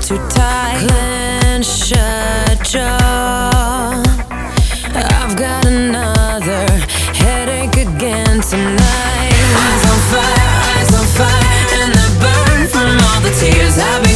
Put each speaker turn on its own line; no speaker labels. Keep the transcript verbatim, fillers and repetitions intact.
too tight. Clench shut jaw. I've got another headache again tonight. Eyes on fire, eyes on fire, and the burn from all the tears I've been